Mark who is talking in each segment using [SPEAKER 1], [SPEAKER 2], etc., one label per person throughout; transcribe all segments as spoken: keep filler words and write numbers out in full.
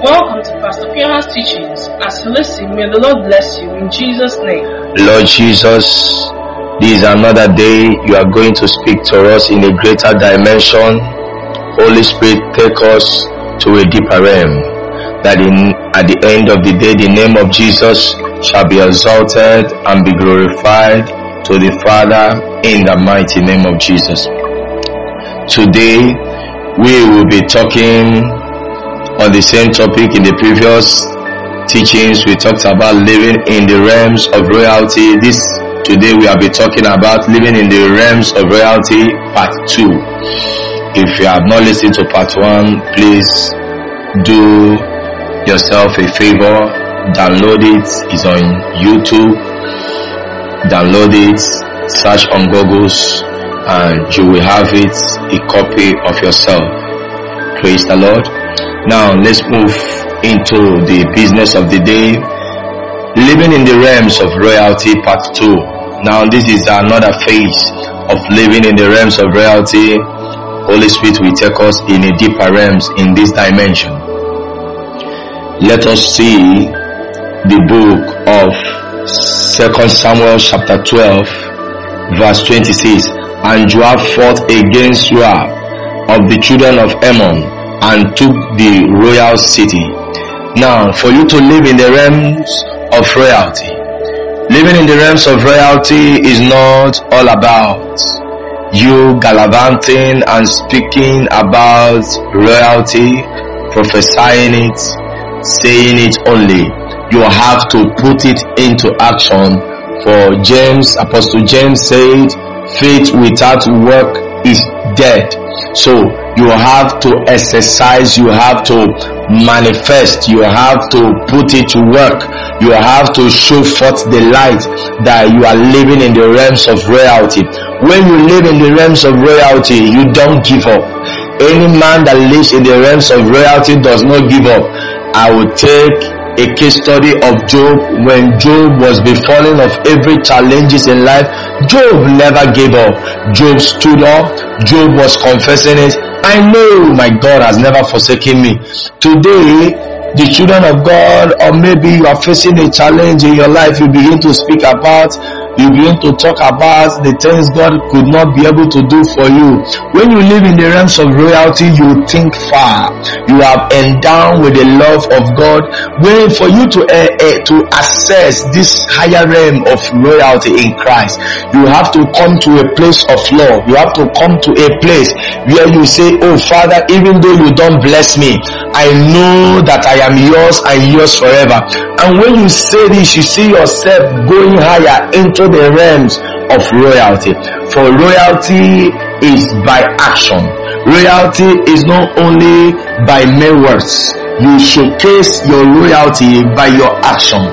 [SPEAKER 1] Welcome to Pastor Piona's teachings. As you listen, may the Lord bless you in Jesus' name.
[SPEAKER 2] Lord Jesus, this is another day you are going to speak to us in a greater dimension. Holy Spirit, take us to a deeper realm, that in, at the end of the day, the name of Jesus shall be exalted and be glorified to the Father in the mighty name of Jesus. Today, we will be talking on the same topic. In the previous teachings, we talked about living in the realms of royalty. This today we will be talking about living in the realms of royalty, part two. If you have not listened to part one, please do yourself a favor, download it. It's on YouTube. Download it, search on Google, and you will have it, a copy of yourself. Praise the Lord. Now let's move into the business of the day. Living in the realms of royalty, part two. Now this is another phase of living in the realms of royalty. Holy Spirit will take us in a deeper realms in this dimension. Let us see the book of Second Samuel chapter twelve verse twenty-six. And Joab fought against Joab of the children of Ammon and took the royal city. Now, for you to live in the realms of royalty, living in the realms of royalty is not all about you gallivanting and speaking about royalty, prophesying it, saying it only. You have to put it into action. For James, Apostle James said, faith without work is dead. So you have to exercise, you have to manifest, you have to put it to work, you have to show forth the light that you are living in the realms of royalty. When you live in the realms of royalty, you don't give up. Any man that lives in the realms of royalty does not give up. I will take a case study of Job. When Job was befallen of every challenges in life, Job never gave up. Job stood up. Job was confessing it. I know my God has never forsaken me. Today, the children of God, or maybe you are facing a challenge in your life, you begin to speak about, you begin to talk about the things God could not be able to do for you. When you live in the realms of royalty, you think far. You are endowed with the love of God. When for you to uh, uh, to access this higher realm of royalty in Christ, you have to come to a place of love. You have to come to a place where you say, oh Father, even though you don't bless me, I know that I am yours and yours forever. And when you say this, you see yourself going higher into the realms of royalty. For royalty is by action. Royalty is not only by mere words. You showcase your royalty by your action.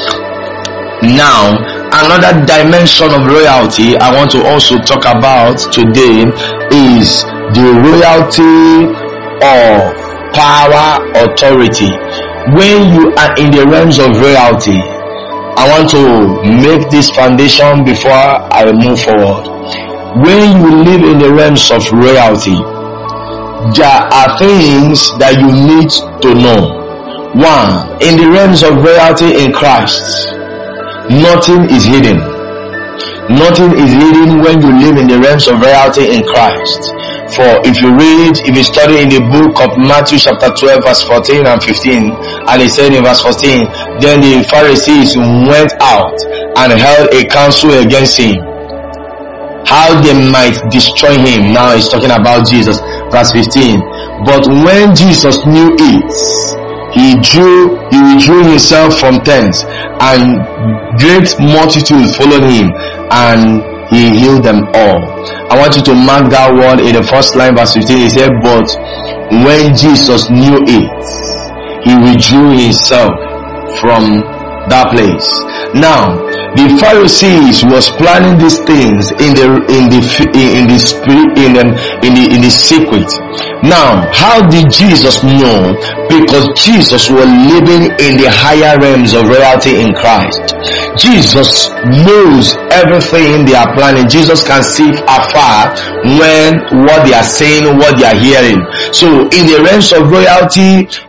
[SPEAKER 2] Now, another dimension of royalty I want to also talk about today is the royalty of power, authority. When you are in the realms of royalty, I want to make this foundation before I move forward. When you live in the realms of royalty, there are things that you need to know. One, in the realms of royalty in Christ, nothing is hidden. Nothing is hidden when you live in the realms of royalty in Christ. For if you read, if you study in the book of Matthew chapter twelve verse fourteen and fifteen, and he said in verse fourteen, then the Pharisees went out and held a council against him, how they might destroy him. Now he's talking about Jesus. Verse fifteen, but when Jesus knew it, he drew, he withdrew himself from thence, and great multitude followed him, and he healed them all. I want you to mark that word in the first line, verse fifteen. He said, but when Jesus knew it, he withdrew himself from that place. Now, the Pharisees was planning these things in the in the in the spirit in the in the in the secret. Now, how did Jesus know? Because Jesus was living in the higher realms of royalty in Christ. Jesus knows everything they are planning. Jesus can see afar when what they are saying, what they are hearing. So in the realms of royalty,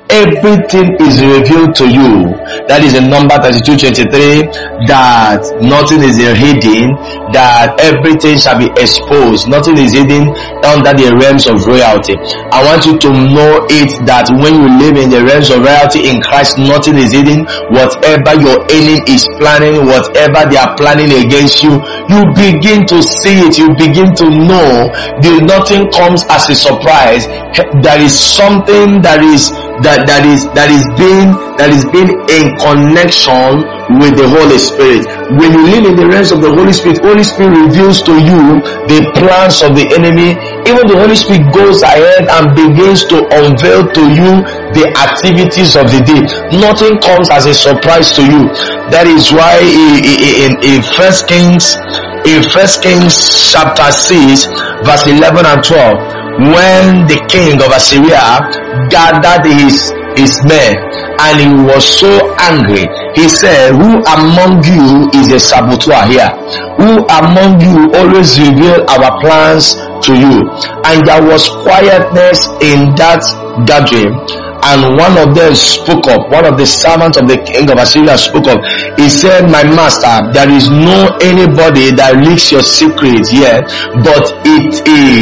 [SPEAKER 2] everything is revealed to you. That is in number thirty-two twenty-three, that nothing is hidden, that everything shall be exposed. Nothing is hidden under the realms of royalty. I want you to know it, that when you live in the realms of royalty in Christ, nothing is hidden. Whatever your enemy is planning, whatever they are planning against you, you begin to see it, you begin to know. The nothing comes as a surprise. There is something that is that that is that is being that is being in connection with the Holy Spirit. When you live in the realms of the Holy Spirit, Holy Spirit reveals to you the plans of the enemy. Even the Holy Spirit goes ahead and begins to unveil to you the activities of the day. Nothing comes as a surprise to you. That is why in, in, in First Kings, in First Kings chapter six, verse eleven and twelve, when the king of Assyria gathered his his men and he was so angry, he said, who among you is a saboteur here? Who among you always reveal our plans to you? And there was quietness in that gathering, and one of them spoke up. One of the servants of the king of Assyria spoke up. He said, my master, there is no anybody that leaks your secret here, but it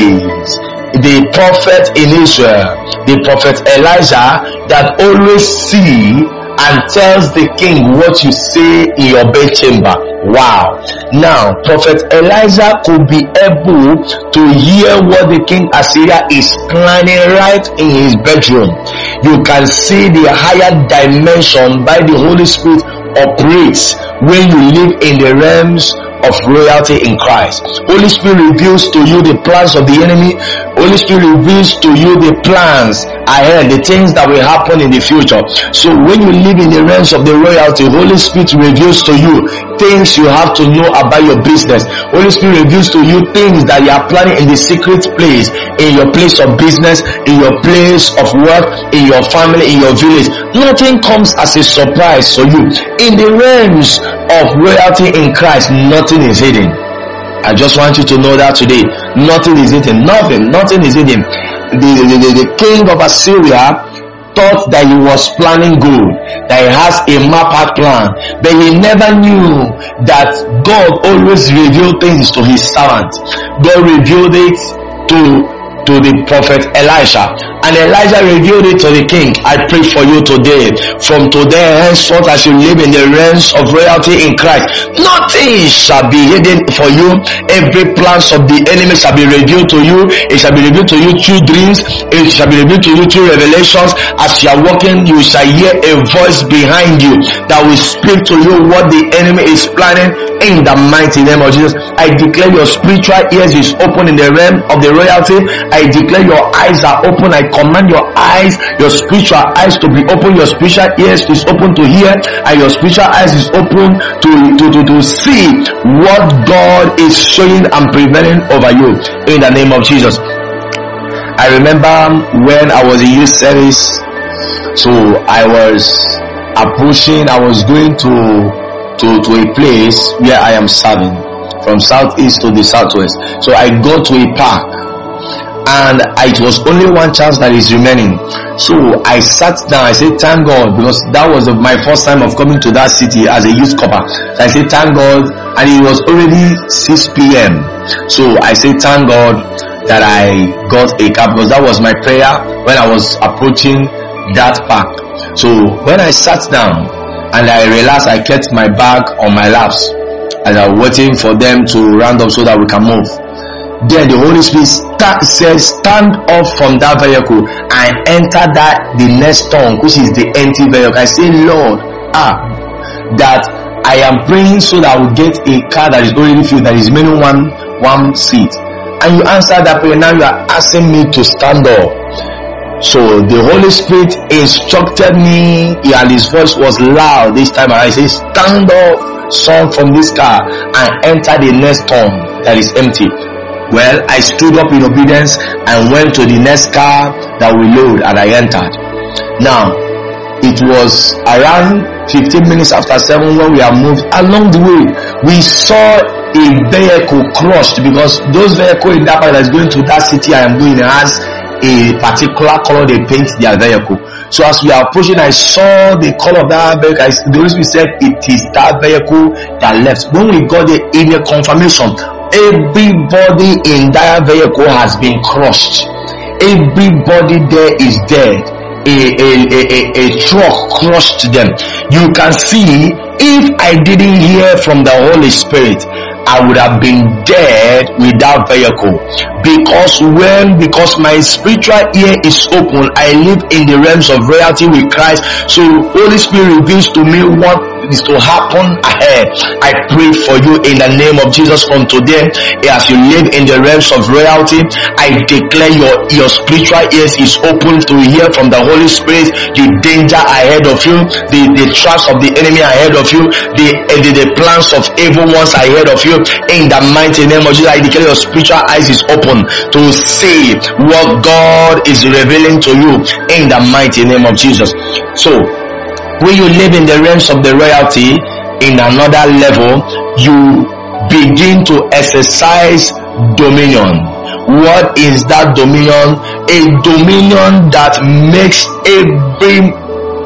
[SPEAKER 2] is the prophet in Israel, the prophet Elijah, that always see and tells the king what you say in your bedchamber. Wow. Now, Prophet Elijah could be able to hear what the king Assyria is planning right in his bedroom. You can see the higher dimension by the Holy Spirit operates when you live in the realms of royalty in Christ. Holy Spirit reveals to you the plans of the enemy. Holy Spirit reveals to you the plans ahead, the things that will happen in the future. So when you live in the realms of the royalty, Holy Spirit reveals to you things you have to know about your business. Holy Spirit reveals to you things that you are planning in the secret place, in your place of business, in your place of work, in your family, in your village. Nothing comes as a surprise for you. In the realms of royalty in Christ, nothing is hidden. I just want you to know that today. Nothing is hidden. Nothing. Nothing is hidden. The, the, the, the king of Assyria thought that he was planning good, that he has a map out plan, but he never knew that God always revealed things to his servant. God revealed it to to the prophet Elisha, and Elijah revealed it to the king. I pray for you today, from today henceforth, as you live in the realms of royalty in Christ, nothing shall be hidden for you. Every plans of the enemy shall be revealed to you. It shall be revealed to you through dreams. It shall be revealed to you through revelations. As you are walking, you shall hear a voice behind you that will speak to you what the enemy is planning in the mighty name of Jesus. I declare your spiritual ears is open in the realm of the royalty. I declare your eyes are open. I command your eyes, your spiritual eyes to be open. Your spiritual ears is open to hear, and your spiritual eyes is open to, to, to, to see what God is showing and prevailing over you in the name of Jesus. I remember when I was in youth service, so I was approaching, I was going to, to, to a place where I am serving, from southeast to the southwest. So I got to a park, and it was only one chance that is remaining. So I sat down. I said, thank God, because that was my first time of coming to that city as a youth corper. So I said, thank God, and it was already six p.m. So I said, thank God that I got a cab, because that was my prayer when I was approaching that park. So when I sat down and I realized I kept my bag on my laps as I was waiting for them to round up so that we can move, then the Holy Spirit sta- says, stand off from that vehicle and enter that the next tongue, which is the empty vehicle. I say, Lord, ah, that I am praying so that I will get a car that is already filled, that is remaining one one seat. And you answer that prayer. Now you are asking me to stand up. So the Holy Spirit instructed me, and his voice was loud this time. I say, stand up, son, from this car and enter the next tongue that is empty. Well, I stood up in obedience and went to the next car that we load, and I entered. Now, it was around fifteen minutes after seven when we are moved. Along the way, we saw a vehicle crushed, because those vehicles in that part that is going to that city I am going has a particular color they paint their vehicle. So as we are approaching, I saw the color of that vehicle. I, the Holy Spirit said, it is that vehicle that left. When we got the in the confirmation, everybody in that vehicle has been crushed. Everybody there is dead. A, a, a, a, a truck crushed them. You can see, if I didn't hear from the Holy Spirit, I would have been dead without vehicle. Because when, because my spiritual ear is open, I live in the realms of reality with Christ. So Holy Spirit reveals to me what is to happen ahead. I pray for you in the name of Jesus from today. As you live in the realms of reality, I declare your, your spiritual ears is open to hear from the Holy Spirit the danger ahead of you, the, the traps of the enemy ahead of you, the, the, the plans of evil ones ahead of you. In the mighty name of Jesus, I declare your spiritual eyes is open to see what God is revealing to you in the mighty name of Jesus. So when you live in the realms of the royalty in another level, you begin to exercise dominion. What is that dominion? A dominion that makes every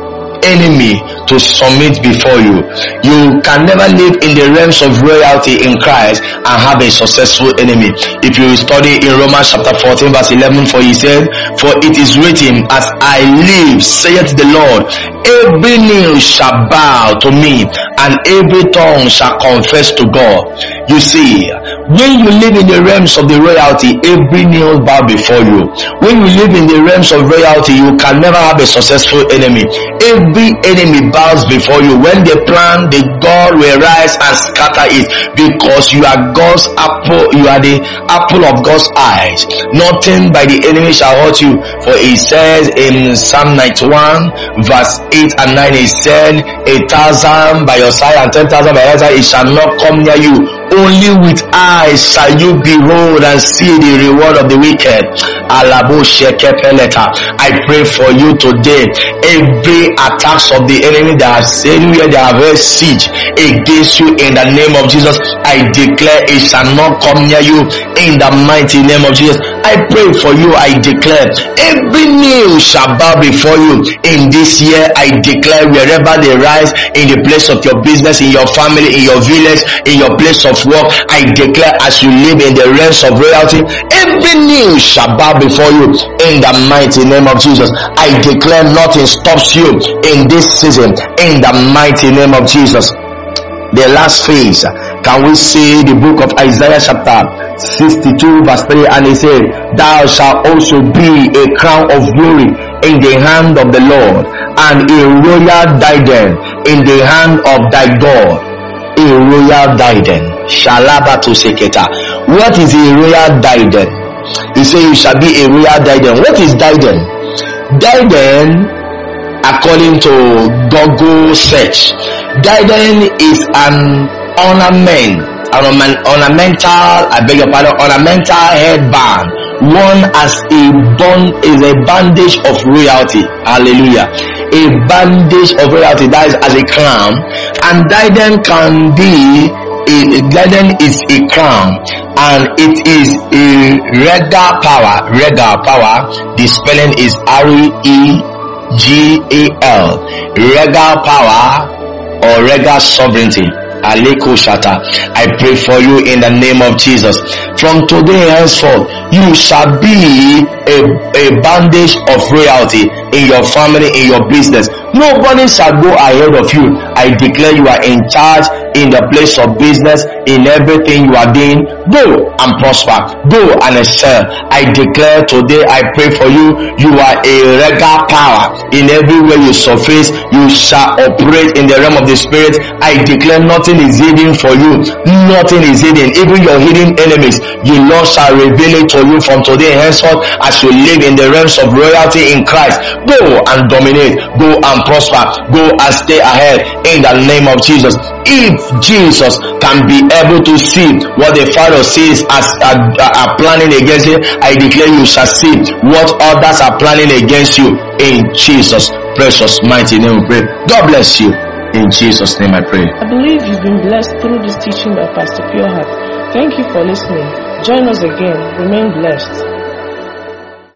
[SPEAKER 2] enemy to submit before you. You can never live in the realms of royalty in Christ and have a successful enemy. If you study in Romans chapter fourteen verse eleven, for he said, for it is written, as I live, saith the Lord, every knee shall bow to me and every tongue shall confess to God. You see, when you live in the realms of the royalty, every knee will bow before you. When you live in the realms of royalty, you can never have a successful enemy. Every enemy bows before you. When they plan, the God will rise and scatter it, because you are God's apple. You are the apple of God's eyes. Nothing by the enemy shall hurt you. For he says in Psalm ninety-one verse eight and nine, he said, a thousand by your side and ten thousand by your side, it shall not come near you. Only with eyes shall you behold and see the reward of the wicked. I pray for you today. Every attacks of the enemy that has anywhere they have raised siege against you, in the name of Jesus, I declare it shall not come near you in the mighty name of Jesus. I pray for you. I declare every knee shall bow before you in this year. I declare wherever they rise, in the place of your business, in your family, in your village, in your place of work, I declare as you live in the realms of royalty, every knee shall bow before you in the mighty name of Jesus. I declare nothing stops you in this season in the mighty name of Jesus. The last phase, can we see the book of Isaiah chapter sixty-two verse three, and he said, thou shalt also be a crown of glory in the hand of the Lord, and a royal diadem in the hand of thy God. A royal diadem. Shalaba to seketa. What is a royal diadem? He said you shall be a royal diadem. What is diadem? Diadem, according to Google search, diadem is an ornament, an ornamental, I beg your pardon, ornamental headband, worn as a bond, is a bandage of royalty. Hallelujah. A bandage of royalty, that is as a crown. And diadem can be a diadem is a crown, and it is a regal power. Regal power, the spelling is R E G A L. Regal power or regal sovereignty. Aleko Shata. I pray for you in the name of Jesus. From today henceforth, you shall be a, a bandage of royalty in your family, in your business. Nobody shall go ahead of you. I declare you are in charge in the place of business, in everything you are doing. Go and prosper. Go and excel. I declare today, I pray for you. You are a regal power. In everywhere you surface, you shall operate in the realm of the spirit. I declare nothing is hidden for you. Nothing is hidden. Even your hidden enemies, the Lord shall reveal it to you from today henceforth as you live in the realms of royalty in Christ. Go and dominate. Go and prosper. Go and stay ahead in the name of Jesus. If Jesus can be able to see what the Father sees as are, are planning against you, I declare you shall see what others are planning against you. In Jesus' precious mighty name we pray. God bless you. In Jesus' name I pray.
[SPEAKER 1] I believe you've been blessed through this teaching by Pastor Pure Heart. Thank you for listening. Join us again. Remain blessed.